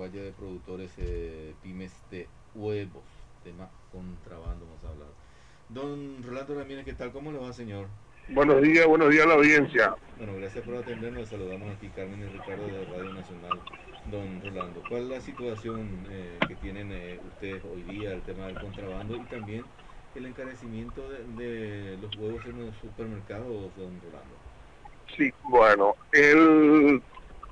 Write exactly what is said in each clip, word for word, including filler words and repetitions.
falla de productores eh, pymes de huevos, tema contrabando vamos a hablar. Don Rolando Ramírez, ¿qué tal? ¿Cómo le va, señor? Buenos días, buenos días a la audiencia. Bueno, gracias por atendernos. Saludamos aquí Carmen y Ricardo de Radio Nacional. Don Rolando, ¿cuál es la situación eh, que tienen eh, ustedes hoy día, el tema del contrabando y también el encarecimiento de, de los huevos en los supermercados, don Rolando? Sí, bueno, el,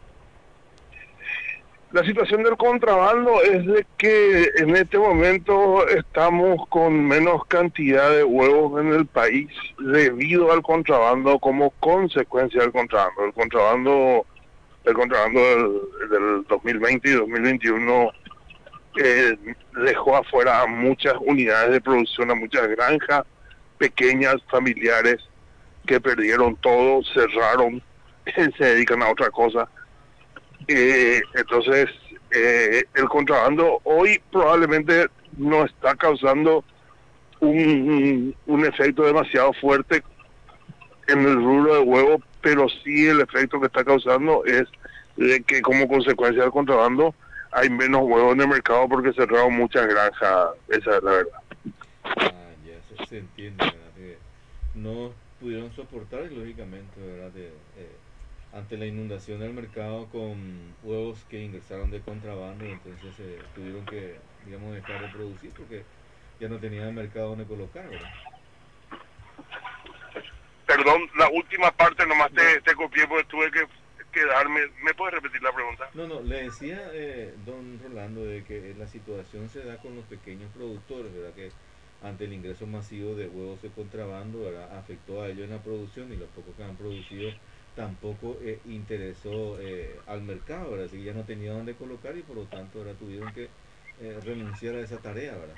la situación del contrabando es de que en este momento estamos con menos cantidad de huevos en el país debido al contrabando como consecuencia del contrabando. El contrabando, el contrabando del, del dos mil veinte y dos mil veintiuno eh, dejó afuera a muchas unidades de producción, a muchas granjas pequeñas, familiares, que perdieron todo, cerraron, se dedican a otra cosa. Eh, entonces, eh, el contrabando hoy probablemente no está causando un, un efecto demasiado fuerte en el rubro de huevo, pero sí el efecto que está causando es de que como consecuencia del contrabando hay menos huevos en el mercado porque cerraron muchas granjas, esa es la verdad. Ah, ya se, se entiende, ¿verdad? Que no pudieron soportar, y lógicamente, ¿verdad? De, eh, ante la inundación del mercado con huevos que ingresaron de contrabando, entonces eh, tuvieron que, digamos, dejar de producir porque ya no tenían mercado donde colocar, ¿verdad? Perdón, la última parte nomás No, te, te copié porque tuve que quedarme. ¿Me puedes repetir la pregunta? no, no, le decía eh, don Rolando de que la situación se da con los pequeños productores, ¿verdad? Que ante el ingreso masivo de huevos de contrabando, ¿verdad? Afectó a ellos en la producción y los pocos que han producido tampoco eh, interesó eh, al mercado, ¿verdad? Así que ya no tenía dónde colocar y por lo tanto ahora tuvieron que eh, renunciar a esa tarea, ¿verdad?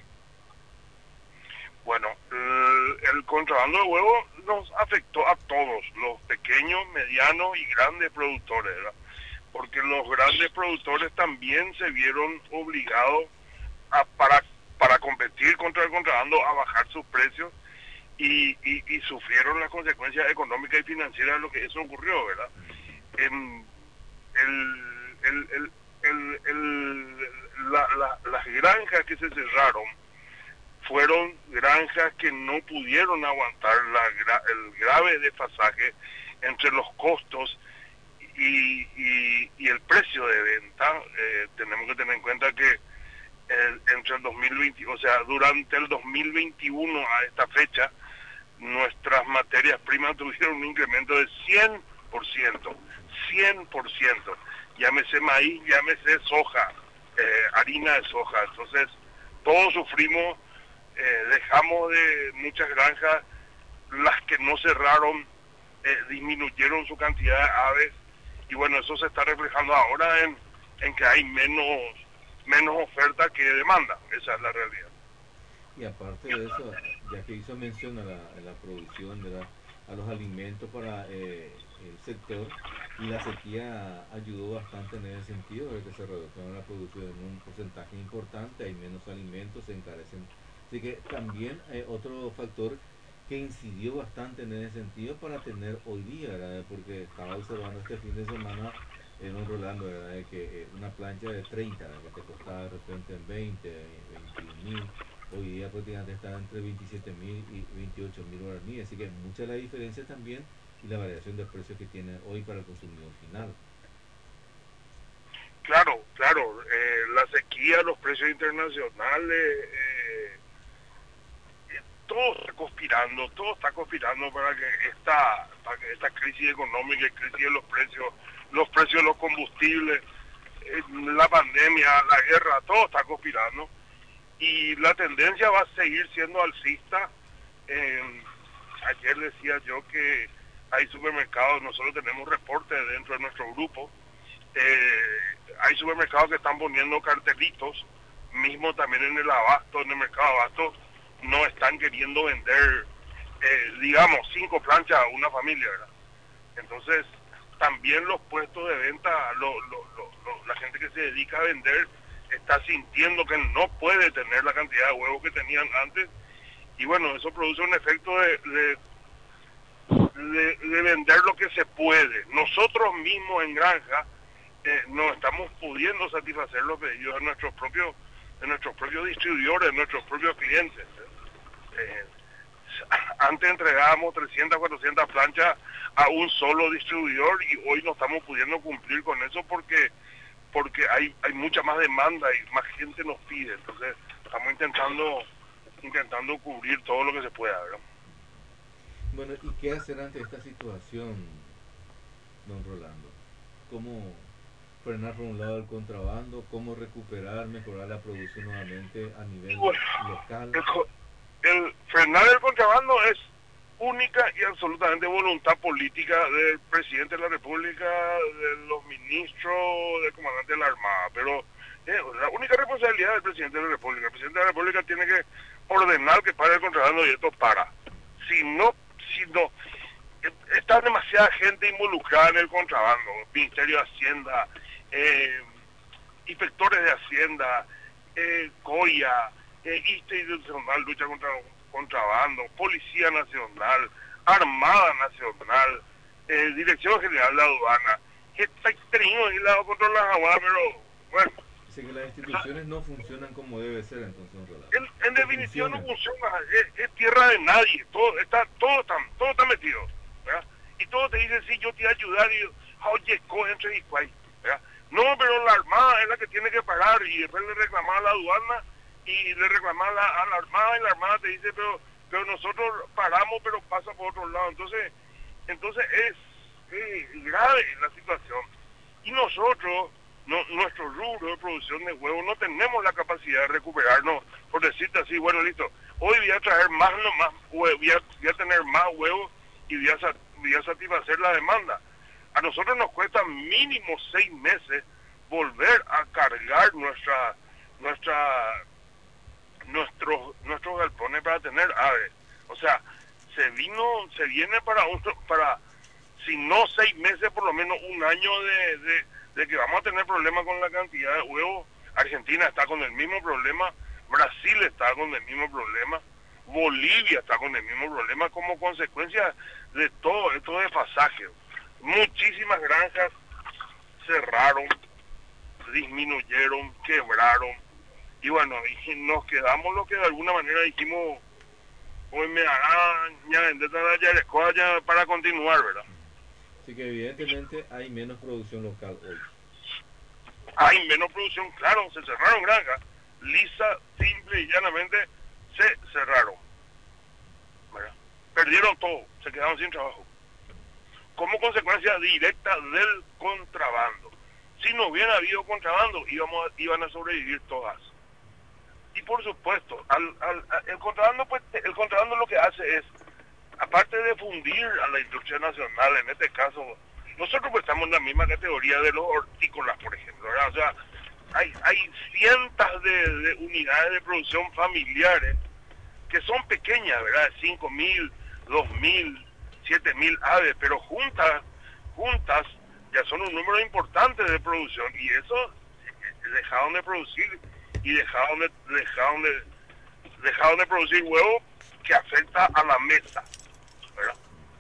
Bueno, el, el contrabando de huevos nos afectó a todos, los pequeños, medianos y grandes productores, ¿verdad? Porque los grandes productores también se vieron obligados a, para, para competir contra el contrabando a bajar sus precios y, y, y sufrieron las consecuencias económicas y financieras de lo que eso ocurrió, ¿verdad? En el, el, el, el, el, la, la, las granjas que se cerraron fueron granjas que no pudieron aguantar la, el grave desfasaje entre los costos y, y, y el precio de venta. Eh, tenemos que tener en cuenta que el, entre el dos mil veinte, o sea, durante el dos mil veintiuno a esta fecha, nuestras materias primas tuvieron un incremento de cien por ciento, cien por ciento, llámese maíz, llámese soja, eh, harina de soja. Entonces, todos sufrimos, eh, dejamos de muchas granjas, las que no cerraron eh, disminuyeron su cantidad de aves y bueno, eso se está reflejando ahora en, en que hay menos menos oferta que demanda. Esa es la realidad. Y aparte de eso, ya que hizo mención a la, a la producción, ¿verdad? A los alimentos para eh, el sector, y la sequía ayudó bastante en ese sentido, de que se redujeron la producción en un porcentaje importante, hay menos alimentos, se encarecen. Así que también hay otro factor que incidió bastante en ese sentido para tener hoy día, ¿verdad? Porque estaba observando este fin de semana en un Rolando, ¿verdad? De que eh, una plancha de treinta, ¿verdad? Que te costaba de repente en veinte, veintiún mil, hoy día prácticamente está entre veintisiete mil y veintiocho mil guaraníes, así que mucha la diferencia también y la variación de precios que tiene hoy para el consumidor final. Claro, claro, eh, la sequía, los precios internacionales, eh, eh, todo está conspirando, todo está conspirando para que esta, para que esta crisis económica y crisis de los precios, los precios de los combustibles, eh, la pandemia, la guerra, todo está conspirando y la tendencia va a seguir siendo alcista. Eh, ayer decía yo que hay supermercados, nosotros tenemos reportes dentro de nuestro grupo, eh, hay supermercados que están poniendo cartelitos, mismo también en el abasto, en el mercado abasto, no están queriendo vender, eh, digamos, cinco planchas a una familia, ¿verdad? Entonces, también los puestos de venta, lo, lo, lo, lo, la gente que se dedica a vender, está sintiendo que no puede tener la cantidad de huevos que tenían antes, y bueno, eso produce un efecto de, de, de, de vender lo que se puede. Nosotros mismos en granja, eh, no estamos pudiendo satisfacer los pedidos de nuestros propios, de nuestros propios distribuidores, de nuestros propios clientes. Eh, antes entregábamos trescientas, cuatrocientas planchas a un solo distribuidor y hoy no estamos pudiendo cumplir con eso porque porque hay hay mucha más demanda y más gente nos pide. Entonces estamos intentando intentando cubrir todo lo que se pueda, ¿verdad? Bueno, ¿y qué hacer ante esta situación, don Rolando? ¿Cómo frenar por un lado el contrabando? ¿Cómo recuperar, mejorar la producción nuevamente a nivel Bueno, local? el, el frenar el contrabando es única y absolutamente voluntad política del presidente de la República, de los ministros, del comandante de la Armada, pero eh, la única responsabilidad del presidente de la República. El presidente de la República tiene que ordenar que pare el contrabando y esto para. Si no, si no, eh, está demasiada gente involucrada en el contrabando, Ministerio de Hacienda, eh, inspectores de Hacienda, eh, COIA, eh, Institucional, lucha contra contrabando, Policía Nacional, Armada Nacional, eh, Dirección General de Aduana. Está teniendo el lado contra las aguas, pero bueno. Dice que las instituciones no funcionan como debe ser, entonces, don Rolando. En, en definición no funciona, es, es tierra de nadie, todo está, todo está, todo está metido, ¿verdad? Y todos te dicen, sí, yo te voy a ayudar, y oye, coge entre y cuay, ¿verdad? No, pero la Armada es la que tiene que pagar, y después le reclamar a la aduana, y le reclamar a la, a la Armada, y la Armada te dice, pero pero nosotros paramos, pero pasa por otro lado. Entonces, entonces es, es grave la situación. Y nosotros, no, nuestro rubro de producción de huevos, no tenemos la capacidad de recuperarnos, por decirte así, bueno, listo, hoy voy a traer más, no más huevos, voy a, voy a tener más huevos y voy a, voy a satisfacer la demanda. A nosotros nos cuesta mínimo seis meses volver a cargar nuestra nuestra nuestros nuestros galpones para tener aves. O sea, se vino se viene para otro, para si no seis meses, por lo menos un año de, de, de que vamos a tener problemas con la cantidad de huevos. Argentina está con el mismo problema, Brasil está con el mismo problema, Bolivia está con el mismo problema como consecuencia de todo esto desfasaje. Muchísimas granjas cerraron, disminuyeron, quebraron, y bueno, y nos quedamos lo que de alguna manera dijimos, hoy me hará ya para continuar, ¿verdad? Así que evidentemente hay menos producción local hoy. Hay menos producción, claro, se cerraron granjas, lisa, simple y llanamente se cerraron, ¿verdad? Perdieron todo, se quedaron sin trabajo, como consecuencia directa del contrabando. Si no hubiera habido contrabando, íbamos, iban a sobrevivir todas. Y por supuesto, al, al, el contrabando pues el contrabando lo que hace es, aparte de fundir a la industria nacional, en este caso, nosotros pues estamos en la misma categoría de los hortícolas, por ejemplo, ¿verdad? O sea, hay, hay cientos de, de unidades de producción familiares que son pequeñas, ¿verdad? cinco mil, dos mil, siete mil aves, pero juntas, juntas ya son un número importante de producción, y eso dejaron de producir y dejaron de dejaron de dejaron de producir huevos que afecta a la mesa, ¿verdad?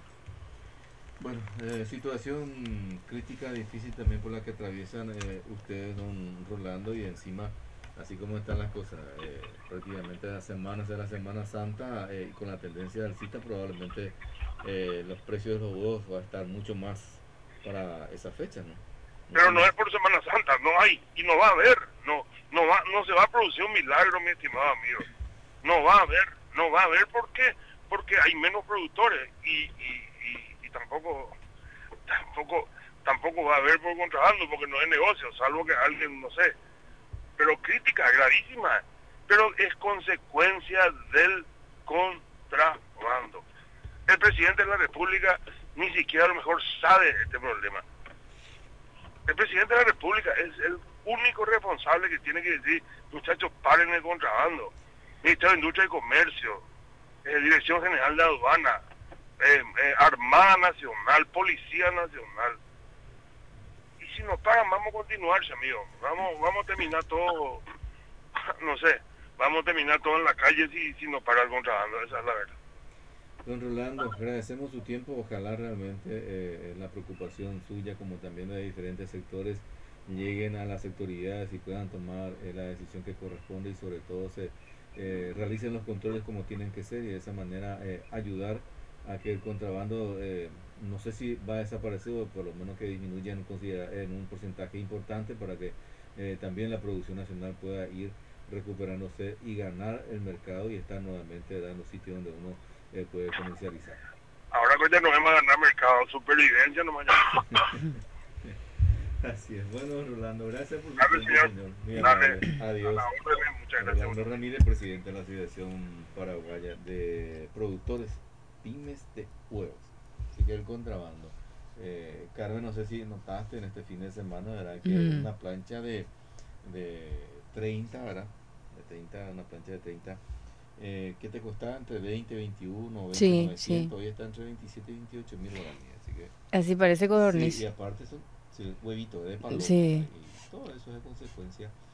Bueno, eh, situación crítica, difícil también por la que atraviesan eh, ustedes, don Rolando, y encima, así como están las cosas, eh, prácticamente las semanas de la Semana Santa, eh, y con la tendencia alcista, probablemente eh, los precios de los huevos va a estar mucho más para esa fecha, ¿no? No Pero sé. no es por Semana Santa, no hay, y no va a haber, no no va no se va a producir un milagro, mi estimado amigo. No va a haber, no va a haber, ¿por qué? Porque hay menos productores y, y, y, y tampoco tampoco tampoco va a haber por contrabando, porque no es negocio, salvo que alguien, no sé, pero crítica gravísima, pero es consecuencia del contrabando. El presidente de la República ni siquiera a lo mejor sabe de este problema. El presidente de la República es el único responsable que tiene que decir, muchachos, paren el contrabando. Ministerio de Industria y Comercio, eh, Dirección General de Aduana, eh, eh, Armada Nacional, Policía Nacional. Y si nos pagan, vamos a continuar, amigo. Vamos, vamos a terminar todo, no sé, vamos a terminar todo en la calle si, si nos paga el contrabando, esa es la verdad. Don Rolando, agradecemos su tiempo, ojalá realmente eh, la preocupación suya como también de diferentes sectores lleguen a las autoridades y puedan tomar eh, la decisión que corresponde y sobre todo se eh, realicen los controles como tienen que ser y de esa manera eh, ayudar a que el contrabando, eh, no sé si va a desaparecer o por lo menos que disminuya en un, considera- en un porcentaje importante para que eh, también la producción nacional pueda ir recuperándose y ganar el mercado y estar nuevamente en los sitios donde uno eh, puede comercializar. Ahora que ya no vamos a ganar mercado, supervivencia nomás ya. Así es. Bueno, Rolando, gracias por su Dale, tiempo, señor. señor. Muy Dale. amable. A Adiós. la orden, muchas gracias. Rolando Ramírez, presidente de la Asociación Paraguaya de Productores Pymes de Huevos. Así que el contrabando. Eh, Carmen, no sé si notaste en este fin de semana, ¿verdad? Que Mm. una plancha de, de treinta, ¿verdad? De treinta, una plancha de treinta, eh, que te costaba entre veinte, veintiuno, veinte, Sí, novecientos, sí. hoy está entre veintisiete y veintiocho mil guaraníes. Así que Así parece sí, y codorniz. aparte son sí, huevitos de paloma, ¿verdad? Sí. Y todo eso es de consecuencia